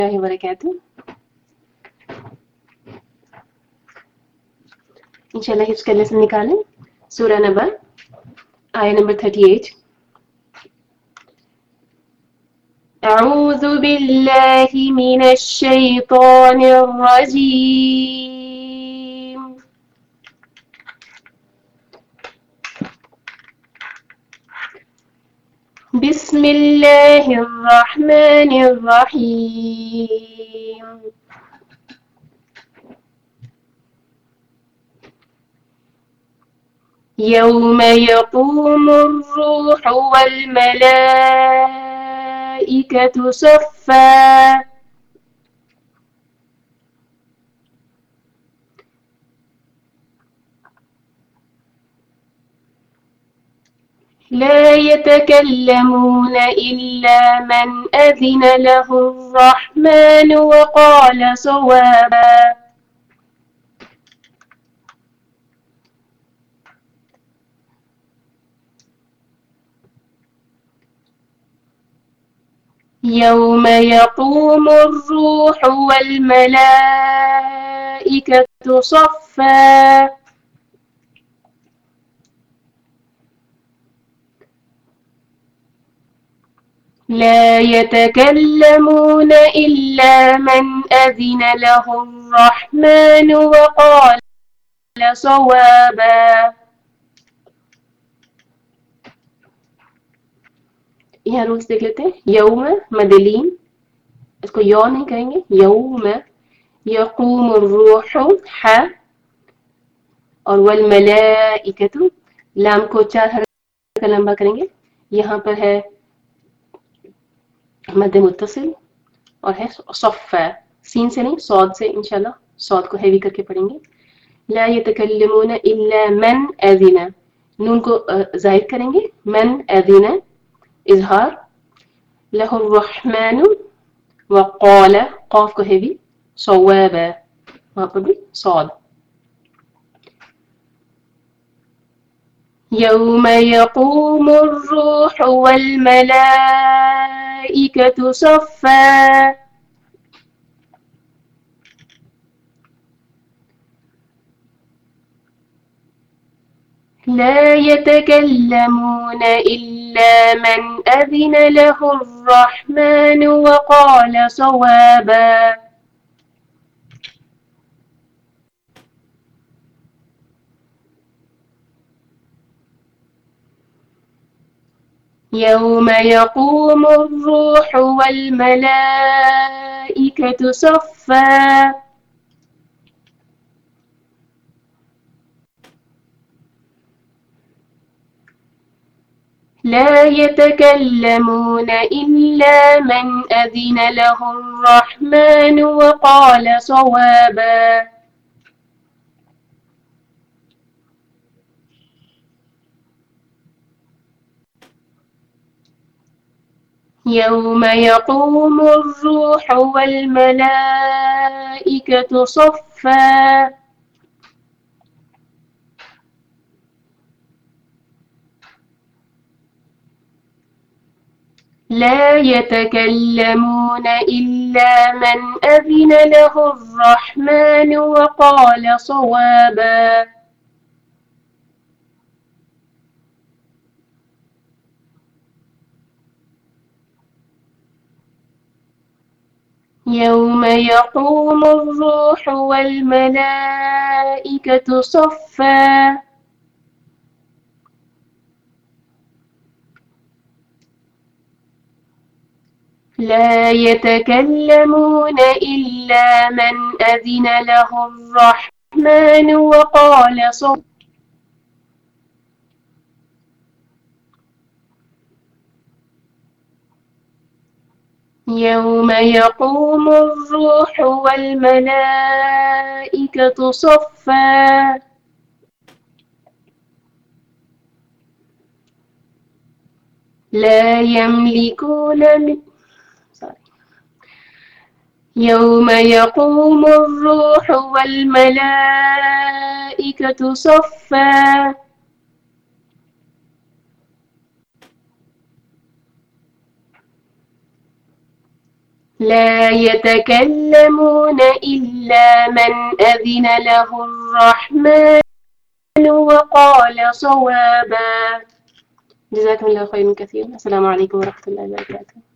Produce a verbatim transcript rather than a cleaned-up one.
الله وबरकातुहू इंशाल्लाह हिफ्ज़ करने से निकालें सूरह नबा आया नंबर अड़तीस अऊज़ु बिल्लाहि मिनश शैतानिर रजीम बिस्मिल्लाहिर रहमानिर रहीम यौम यक़ूमुर रूह वल मलाइकतु सफ़्फ़ा لا يتكلمون إلا من أذن له الرحمن وقال صوابا يوم يقوم الروح والملائكة صفا لا يتكلمون إلا من أذن له الرحمن وقال صوابا. यहाँ रूल्स देख लेते हैं. यौम मदलीन, इसको यौ नहीं कहेंगे. यौम यक़ूम रूह हा और वल मलाइकतु लाम को चार हरफ का लंबा करेंगे. यहाँ पर है मद मुत्तसिल और है सफ़ा, सीन से नहीं सौद से. इंशाल्लाह सौद को हैवी करके पढ़ेंगे. ला यतकल्लमून इल्ला मन अज़िना, नून को ज़ाहिर करेंगे. मन अज़िना इज़हार. लहुर रहमानु व क़ाला, क़ाफ को हैवी. सवाबा, वहाँ पर भी सौद. यौम यक़ूमुर रूह वल मलाइकतु सफ़्फ़ा لا يتكلمون إلا من أذن له الرحمن وقال صوابا. يوم يقوم الروح والملائكة صفا لا يتكلمون إلا من أذن له الرحمن وقال صوابا. يوم يقوم الروح والملائكة صفا لا يتكلمون إلا من أذن له الرحمن وقال صوابا. يوم يقوم الروح والملائكة صفا لا يتكلمون إلا من أذن له الرحمن وقال صوابا. يوم يقوم الروح والملائكة صفا لا يملكون من يوم يقوم الروح والملائكة صفا لا يتكلمون إلا من أذن له الرحمن وقال صوابا. جزاكم الله خيرا كثيرا. السلام عليكم ورحمة الله وبركاته.